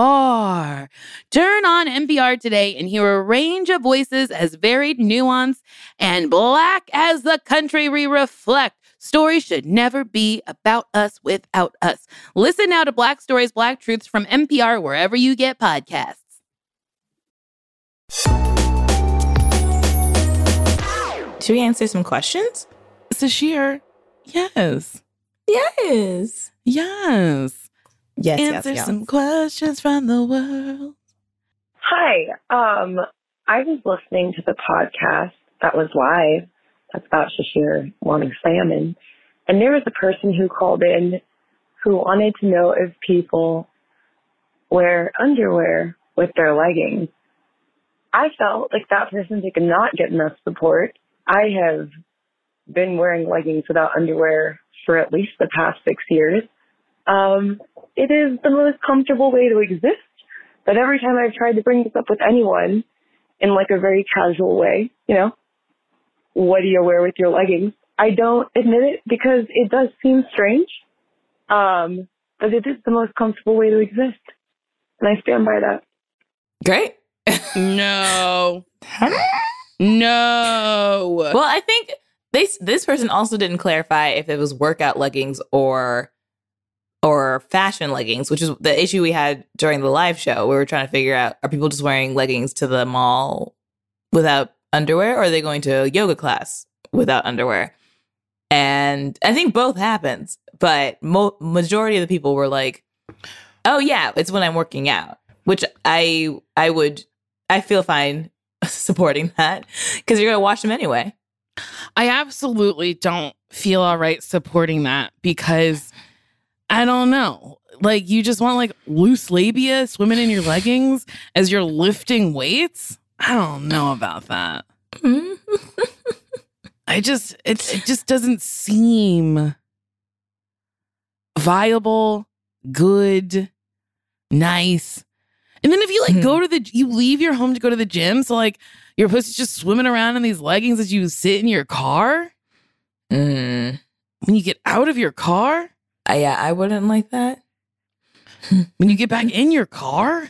Noir. Turn on N P R today and hear a range of voices as varied, nuanced, and Black as the country we reflect. Stories should never be about us without us. Listen now to Black Stories, Black Truths from N P R wherever you get podcasts. Should we answer some questions? Sashir, yes. Yes. Yes. Yes, Answer yes, yes. some questions from the world. Hi. Um, I was listening to the podcast that was live. That's about Shashir wanting salmon. And there was a person who called in who wanted to know if people wear underwear with their leggings. I felt like that person did not get enough support. I have been wearing leggings without underwear for at least the past six years. Um, it is the most comfortable way to exist. But every time I've tried to bring this up with anyone in like a very casual way, you know, what do you wear with your leggings? I don't admit it because it does seem strange. Um, but it is the most comfortable way to exist. And I stand by that. Great. No. No. Well, I think they, this person also didn't clarify if it was workout leggings or or fashion leggings, which is the issue we had during the live show. We were trying to figure out, are people just wearing leggings to the mall without underwear, or are they going to a yoga class without underwear? And I think both happens, but mo- majority of the people were like, oh yeah, it's when I'm working out, which I I would, I feel fine supporting that because you're going to wash them anyway. I absolutely don't feel all right supporting that because I don't know. Like, you just want like loose labia swimming in your leggings as you're lifting weights? I don't know about that. I just, it, it just doesn't seem viable, good, nice. And then if you like mm-hmm. go to the, you leave your home to go to the gym. So like your pussy's just swimming around in these leggings as you sit in your car. Mm. When you get out of your car. Uh, yeah, I wouldn't like that. When you get back in your car.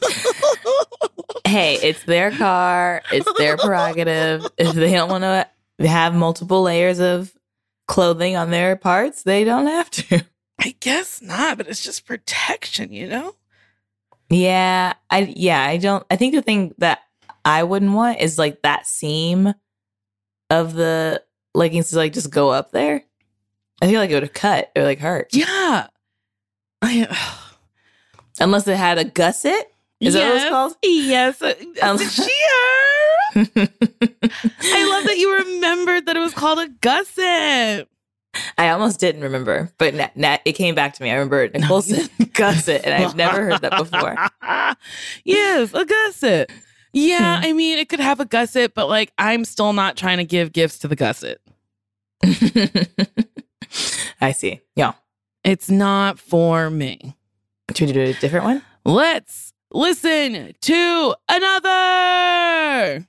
Hey, it's their car. It's their prerogative. If they don't want to have multiple layers of clothing on their parts, they don't have to. I guess not, but it's just protection, you know? Yeah, I yeah, I don't I think the thing that I wouldn't want is like that seam of the leggings to like just go up there. I feel like it would have cut or like hurt. Yeah. I uh, unless it had a gusset. Is yes, that what it's called? Yes. Um, I love that you remembered that it was called a gusset. I almost didn't remember, but na- na- it came back to me. I remember Nicole said gusset, and I've never heard that before. Yes, a gusset. Yeah, hmm. I mean, it could have a gusset, but like, I'm still not trying to give gifts to the gusset. I see. Yeah. It's not for me. Should we do a different one? Let's listen to another.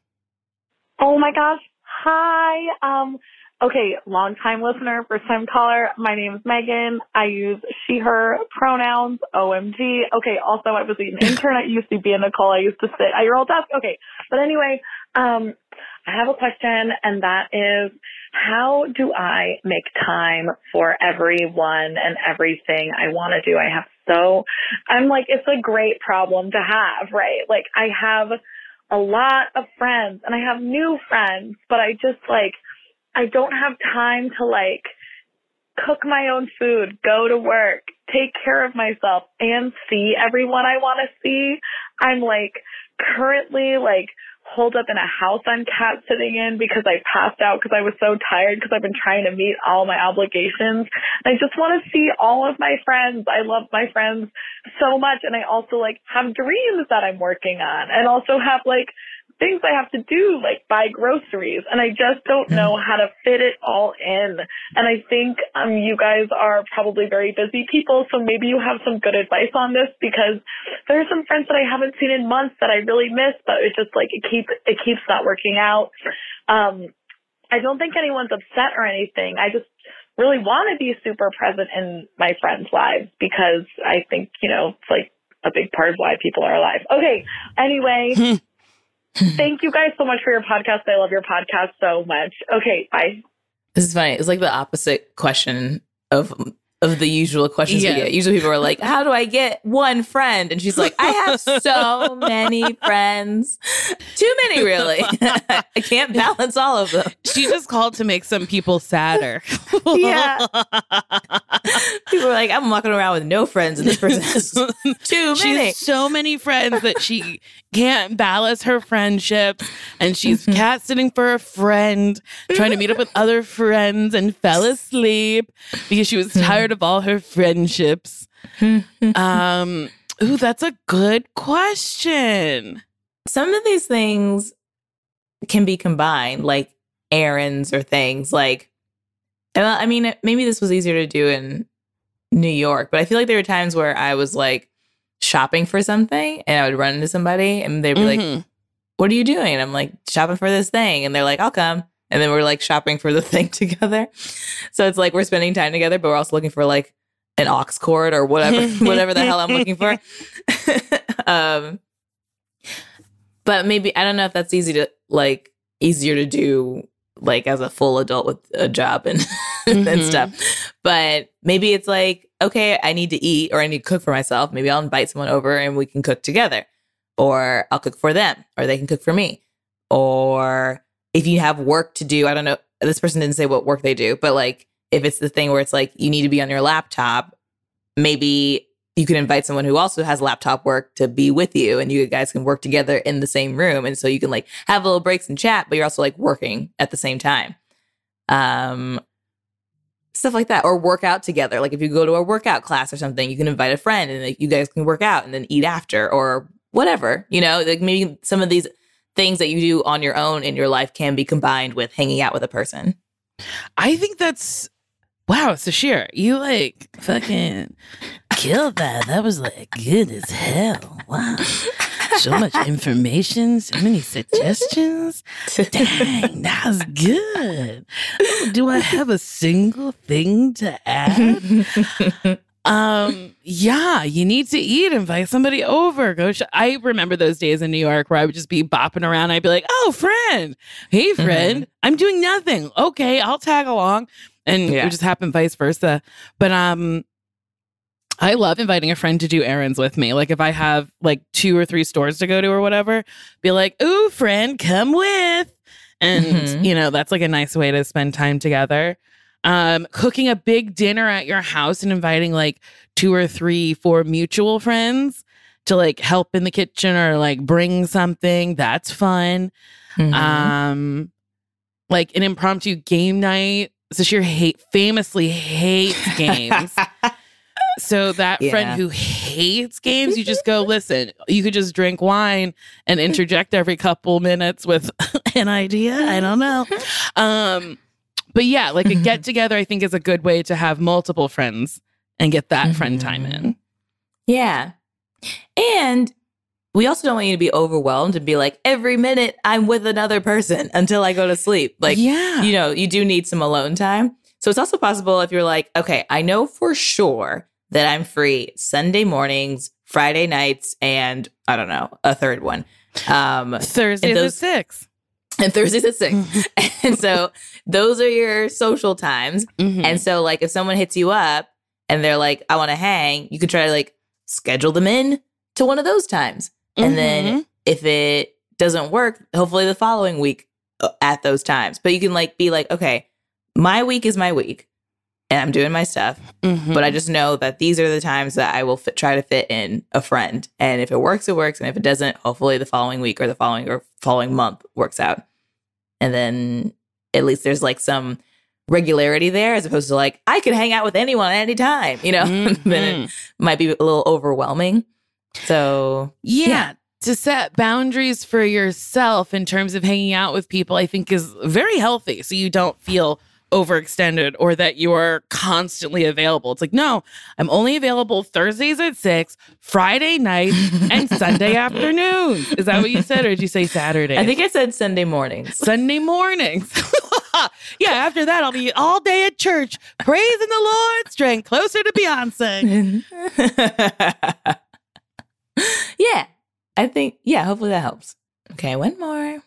Oh my gosh. Hi. Um, okay, long time listener, first time caller. My name is Megan. I use she, her pronouns. O M G. Okay, also I was an intern at U C B and Nicole. I used to sit at your old desk. Okay. But anyway, um, I have a question, and that is, how do I make time for everyone and everything I want to do? I have so, I'm like, it's a great problem to have, right? Like, I have a lot of friends and I have new friends, but I just like, I don't have time to like cook my own food, go to work, take care of myself, and see everyone I want to see. I'm like currently like holed up in a house I'm cat sitting in because I passed out because I was so tired because I've been trying to meet all my obligations. I just want to see all of my friends. I love my friends so much. And I also like have dreams that I'm working on and also have like things I have to do, like buy groceries. And I just don't know how to fit it all in. And I think um, you guys are probably very busy people. So maybe you have some good advice on this, because there are some friends that I haven't seen in months that I really miss, but it's just like, it keeps, it keeps not working out. Um, I don't think anyone's upset or anything. I just really want to be super present in my friends' lives because I think, you know, it's like a big part of why people are alive. Okay. Anyway. Thank you guys so much for your podcast. I love your podcast so much. Okay, bye. This is funny. It's like the opposite question of of the usual questions yeah. we get. Usually people are like, how do I get one friend? And she's like, I have so many friends. Too many, really. I can't balance all of them. She just called to make some people sadder. Yeah. People are like, I'm walking around with no friends, and this person has too she many. has so many friends that she can't balance her friendships, and she's cat sitting for a friend, trying to meet up with other friends, and fell asleep because she was tired of all her friendships. Um, ooh, that's a good question. Some of these things can be combined, like errands or things like, well, I mean, maybe this was easier to do in New York, but I feel like there were times where I was like shopping for something and I would run into somebody and they'd be Mm-hmm. like, what are you doing? And I'm like, shopping for this thing. And they're like, I'll come. And then we're like shopping for the thing together. So it's like we're spending time together, but we're also looking for like an aux cord or whatever, whatever the hell I'm looking for. um, but maybe, I don't know if that's easy to like, easier to do like as a full adult with a job and, Mm-hmm. and stuff. But maybe it's like, okay, I need to eat or I need to cook for myself. Maybe I'll invite someone over and we can cook together, or I'll cook for them, or they can cook for me. Or if you have work to do, I don't know, this person didn't say what work they do, but like if it's the thing where it's like you need to be on your laptop, maybe you can invite someone who also has laptop work to be with you, and you guys can work together in the same room. And so you can like have little breaks and chat, but you're also like working at the same time. Um, stuff like that, or work out together. Like if you go to a workout class or something, you can invite a friend and like, you guys can work out and then eat after or whatever, you know, like maybe some of these things that you do on your own in your life can be combined with hanging out with a person. I think that's, wow, Sashir, you like fucking killed that. That was like good as hell. Wow. So much information, so many suggestions. Dang, that was good. Oh, do I have a single thing to add? um, yeah, you need to eat. Invite somebody over. Go. Sh- I remember those days in New York where I would just be bopping around. I'd be like, "Oh, friend, hey, friend, mm-hmm. I'm doing nothing. Okay, I'll tag along." And yeah. It would just happen vice versa. But um. I love inviting a friend to do errands with me. Like if I have like two or three stores to go to or whatever, be like, ooh, friend, come with. And, mm-hmm. you know, that's like a nice way to spend time together. Um, cooking a big dinner at your house and inviting like two or three, four mutual friends to like help in the kitchen or like bring something. That's fun. Mm-hmm. Um, like an impromptu game night. Sashir hate famously hates games. So that yeah. friend who hates games, you just go, listen, you could just drink wine and interject every couple minutes with an idea. I don't know. Um, but yeah, like a get together, I think is a good way to have multiple friends and get that mm-hmm. friend time in. Yeah. And we also don't want you to be overwhelmed and be like, every minute I'm with another person until I go to sleep. Like, yeah. you know, you do need some alone time. So it's also possible if you're like, okay, I know for sure that I'm free Sunday mornings, Friday nights, and I don't know, a third one. Um, Thursdays those, at six. And Thursdays at six. And so those are your social times. Mm-hmm. And so like if someone hits you up and they're like, I want to hang, you could try to like schedule them in to one of those times. Mm-hmm. And then if it doesn't work, hopefully the following week at those times. But you can like be like, okay, my week is my week. And I'm doing my stuff, mm-hmm. but I just know that these are the times that I will fit, try to fit in a friend. And if it works, it works. And if it doesn't, hopefully the following week or the following or following month works out. And then at least there's like some regularity there as opposed to like, I can hang out with anyone at any time, you know, mm-hmm. then it might be a little overwhelming. So, yeah. yeah. To set boundaries for yourself in terms of hanging out with people, I think is very healthy. So you don't feel overextended or that you're constantly available. It's like, no, I'm only available Thursdays at six, Friday night, and Sunday afternoons. Is that what you said? Or did you say Saturday? I think I said Sunday mornings. Sunday mornings. Yeah, after that, I'll be all day at church, praising the Lord, straying closer to Beyonce. Yeah, I think, yeah, hopefully that helps. Okay, one more.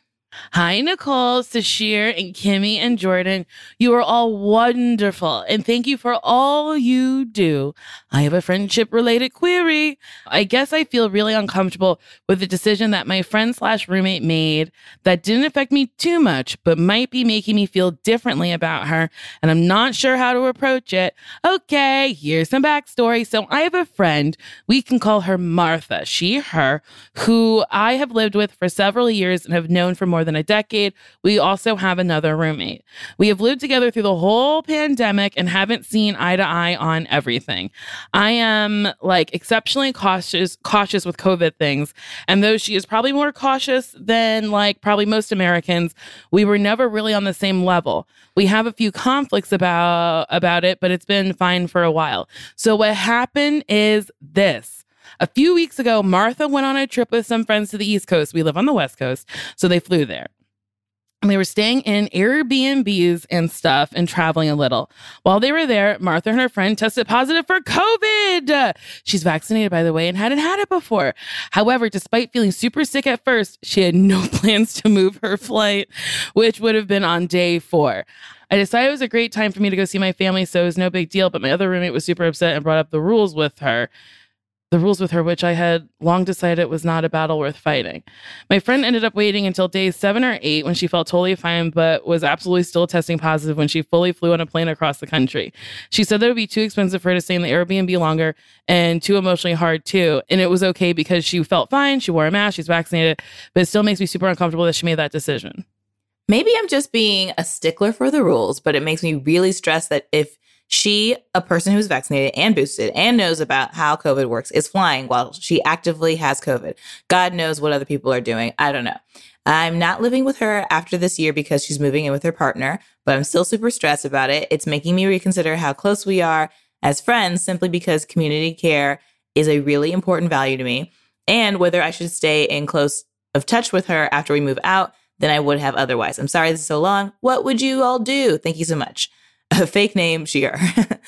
Hi, Nicole, Sashir, and Kimmy and Jordan. You are all wonderful, and thank you for all you do. I have a friendship-related query. I guess I feel really uncomfortable with the decision that my friend slash roommate made that didn't affect me too much, but might be making me feel differently about her, and I'm not sure how to approach it. Okay, here's some backstory. So I have a friend, we can call her Martha, she, her, who I have lived with for several years and have known for more than a decade. We also have another roommate. We have lived together through the whole pandemic and haven't seen eye to eye on everything. I am like exceptionally cautious, cautious with COVID things. And though she is probably more cautious than like probably most Americans, we were never really on the same level. We have a few conflicts about, about it, but it's been fine for a while. So what happened is this. A few weeks ago, Martha went on a trip with some friends to the East Coast. We live on the West Coast, so they flew there. And they were staying in Airbnbs and stuff and traveling a little. While they were there, Martha and her friend tested positive for COVID. She's vaccinated, by the way, and hadn't had it before. However, despite feeling super sick at first, she had no plans to move her flight, which would have been on day four. I decided it was a great time for me to go see my family, so it was no big deal. But my other roommate was super upset and brought up the rules with her. The rules with her, which I had long decided was not a battle worth fighting. My friend ended up waiting until day seven or eight when she felt totally fine, but was absolutely still testing positive when she fully flew on a plane across the country. She said that it would be too expensive for her to stay in the Airbnb longer and too emotionally hard too. And it was okay because she felt fine. She wore a mask. She's vaccinated, but it still makes me super uncomfortable that she made that decision. Maybe I'm just being a stickler for the rules, but it makes me really stressed that if she, a person who's vaccinated and boosted and knows about how COVID works, is flying while she actively has COVID. God knows what other people are doing. I don't know. I'm not living with her after this year because she's moving in with her partner, but I'm still super stressed about it. It's making me reconsider how close we are as friends simply because community care is a really important value to me, and whether I should stay in close of touch with her after we move out than I would have otherwise. I'm sorry this is so long. What would you all do? Thank you so much. A fake name, Sheer.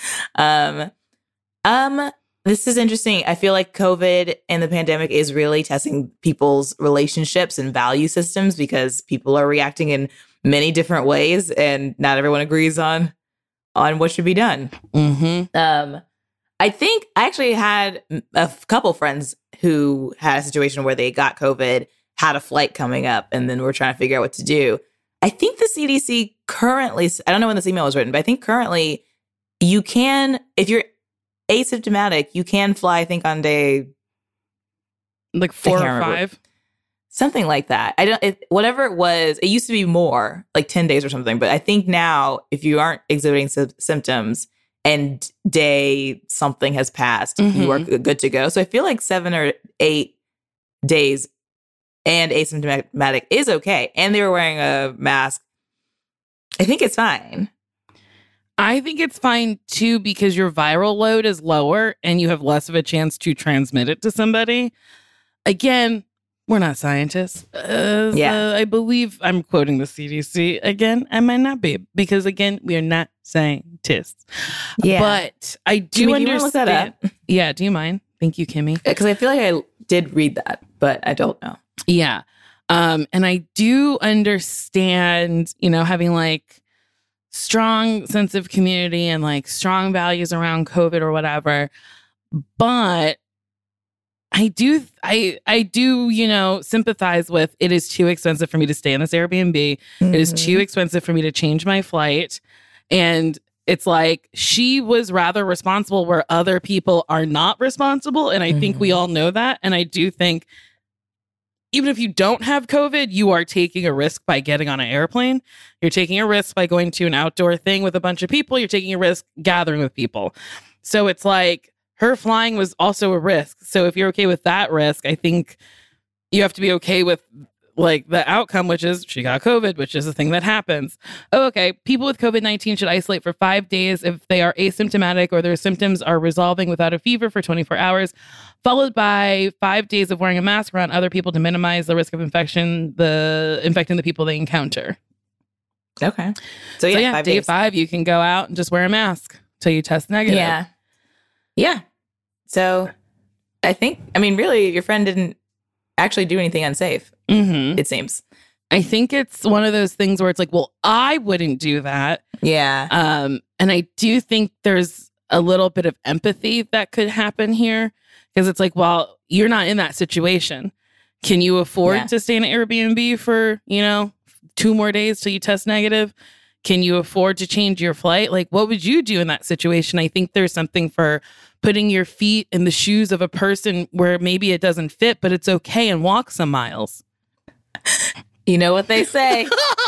um, um, this is interesting. I feel like COVID and the pandemic is really testing people's relationships and value systems because people are reacting in many different ways, and not everyone agrees on on what should be done. Mm-hmm. Um, I think I actually had a couple friends who had a situation where they got COVID, had a flight coming up, and then were trying to figure out what to do. I think the C D C currently, I don't know when this email was written, but I think currently you can, if you're asymptomatic, you can fly, I think on day like four or five. Something like that. I don't, it, whatever it was, it used to be more like ten days or something. But I think now if you aren't exhibiting sy- symptoms and day something has passed, mm-hmm. you are good to go. So I feel like seven or eight days and asymptomatic is okay. And they were wearing a mask. I think it's fine. I think it's fine too because your viral load is lower and you have less of a chance to transmit it to somebody. Again, we're not scientists. Uh, yeah. So I believe I'm quoting the C D C again. I might not be because, again, we are not scientists. Yeah. But I do Kimmy, understand. Do you want to look that up? Yeah. Do you mind? Thank you, Kimmy. Because I feel like I did read that, but I don't know. Yeah. Um, and I do understand, you know, having like strong sense of community and like strong values around COVID or whatever. But I do, I, I do, you know, sympathize with it is too expensive for me to stay in this Airbnb. Mm-hmm. It is too expensive for me to change my flight. And it's like she was rather responsible where other people are not responsible. And I mm-hmm. think we all know that. And I do think even if you don't have COVID, you are taking a risk by getting on an airplane. You're taking a risk by going to an outdoor thing with a bunch of people. You're taking a risk gathering with people. So it's like her flying was also a risk. So if you're okay with that risk, I think you have to be okay with like the outcome, which is she got COVID, which is a thing that happens. Oh, okay. People with COVID nineteen should isolate for five days if they are asymptomatic or their symptoms are resolving without a fever for twenty-four hours, followed by five days of wearing a mask around other people to minimize the risk of infection, the infecting the people they encounter. Okay. So yeah, so yeah five day days. five, you can go out and just wear a mask till you test negative. Yeah. Yeah. So I think, I mean, really, your friend didn't actually do anything unsafe. Mm-hmm. It seems. I think it's one of those things where it's like, well, I wouldn't do that. Yeah. Um, and I do think there's a little bit of empathy that could happen here because it's like, well, you're not in that situation. Can you afford Yeah. to stay in an Airbnb for, you know, two more days till you test negative? Can you afford to change your flight? Like, what would you do in that situation? I think there's something for putting your feet in the shoes of a person where maybe it doesn't fit, but it's okay, and walk some miles. You know what they say.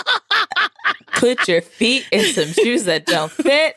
Put your feet in some shoes that don't fit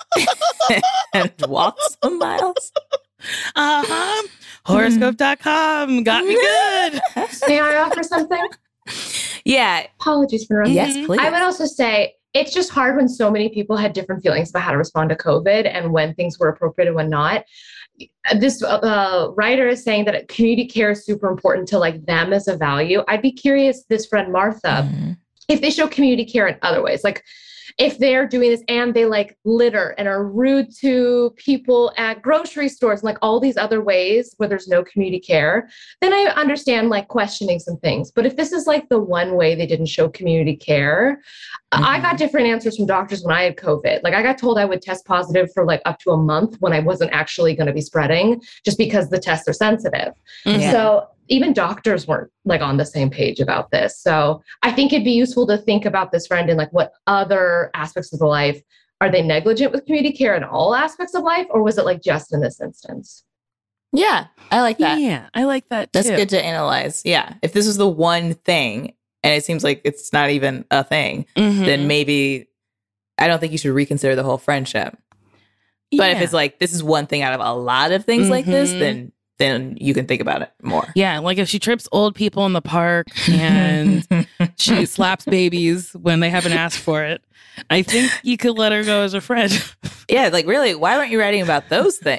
and walk some miles. Uh-huh. Horoscope dot com got me good. May I offer something? Yeah. Apologies for interrupting. Yes, please. I would also say it's just hard when so many people had different feelings about how to respond to COVID and when things were appropriate and when not. This uh, writer is saying that community care is super important to like them as a value. I'd be curious, this friend Martha, Mm-hmm. if they show community care in other ways, like if they're doing this and they like litter and are rude to people at grocery stores, and like all these other ways where there's no community care, then I understand like questioning some things. But if this is like the one way they didn't show community care, mm-hmm. I got different answers from doctors when I had COVID. Like I got told I would test positive for like up to a month when I wasn't actually going to be spreading just because the tests are sensitive. Yeah. So even doctors weren't like on the same page about this. So I think it'd be useful to think about this friend in like what other aspects of the life. Are they negligent with community care in all aspects of life? Or was it like just in this instance? Yeah, I like that. Yeah, I like that That's too. good to analyze. Yeah. If this was the one thing and it seems like it's not even a thing, Mhm. then maybe I don't think you should reconsider the whole friendship. But if Yeah. it's like, this is one thing out of a lot of things like this, Mhm. then then you can think about it more. Yeah, like if she trips old people in the park and she slaps babies when they haven't asked for it, I think you could let her go as a friend. Yeah, like really, why weren't you writing about those things?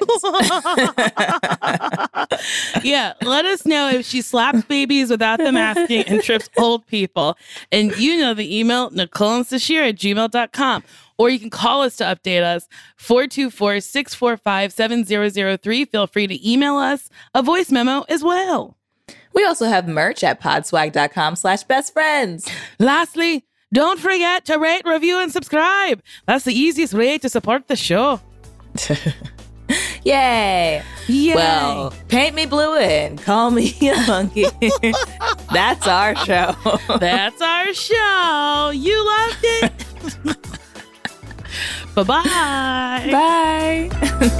Yeah, let us know if she slaps babies without them asking and trips old people. And you know the email, Nicole and Sashir at gmail dot com. Or you can call us to update us, four two four, six four five, seven zero zero three. Feel free to email us a voice memo as well. We also have merch at podswag.com slash best friends. Lastly, don't forget to rate, review, and subscribe. That's the easiest way to support the show. Yay. Yay. Well, paint me blue and call me a monkey. That's our show. That's our show. You loved it. Bye-bye. Bye.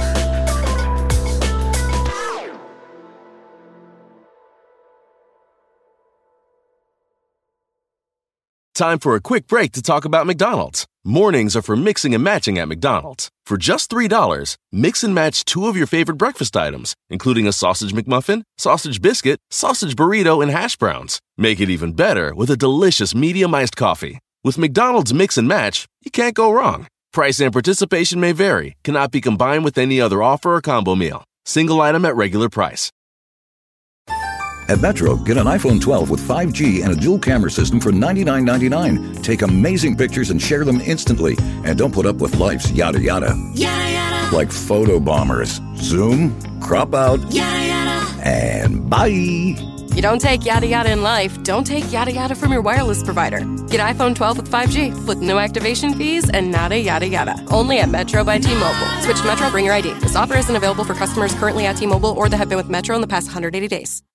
Time for a quick break to talk about McDonald's. Mornings are for mixing and matching at McDonald's. For just three dollars, mix and match two of your favorite breakfast items, including a sausage McMuffin, sausage biscuit, sausage burrito, and hash browns. Make it even better with a delicious medium iced coffee. With McDonald's Mix and Match, you can't go wrong. Price and participation may vary, cannot be combined with any other offer or combo meal. Single item at regular price. At Metro, get an iPhone twelve with five G and a dual camera system for ninety-nine ninety-nine. Take amazing pictures and share them instantly. And don't put up with life's yada yada. Yada yada. Like photo bombers. Zoom, crop out, Yada yada. and bye. You don't take yada yada in life, don't take yada yada from your wireless provider. Get iPhone twelve with five G with no activation fees and nada yada yada. Only at Metro by T-Mobile. Switch to Metro, bring your I D. This offer isn't available for customers currently at T-Mobile or that have been with Metro in the past one hundred eighty days.